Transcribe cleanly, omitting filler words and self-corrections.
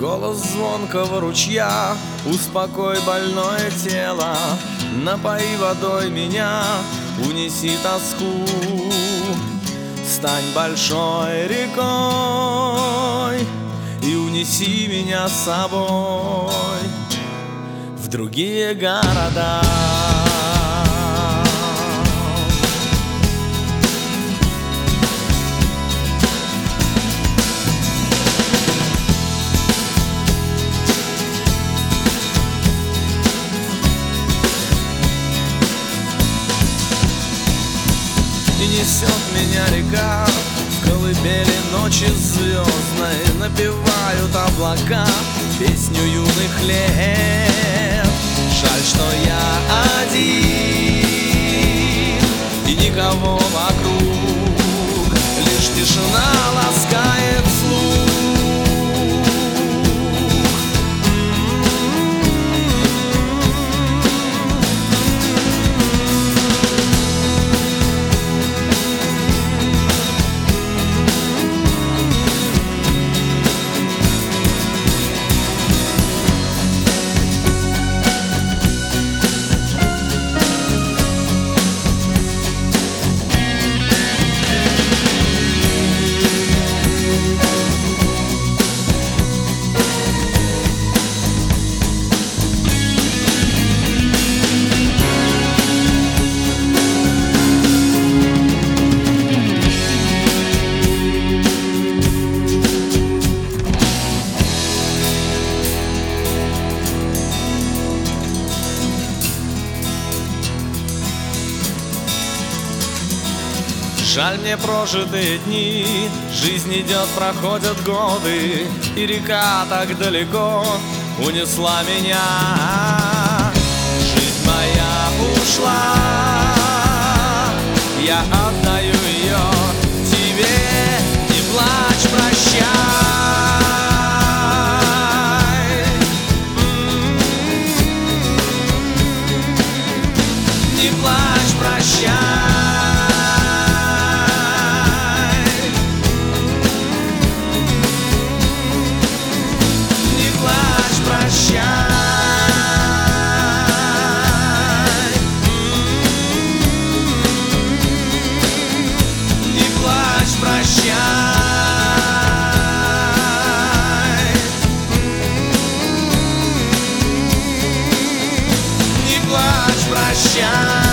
Голос звонкого ручья, успокой больное тело, напои водой меня, унеси тоску. Стань большой рекой и унеси меня с собой в другие города. И несет меня река в колыбели ночи звездной. Напевают облака песню юных лет. Жаль, что я один и никого вокруг, лишь тишина ласкает слух. Жаль мне прожитые дни, жизнь идет, проходят годы, и река так далеко унесла меня. Жизнь моя ушла, я отдаю ее тебе, не плачь, прощай. Не плачь, прощай. Прощай.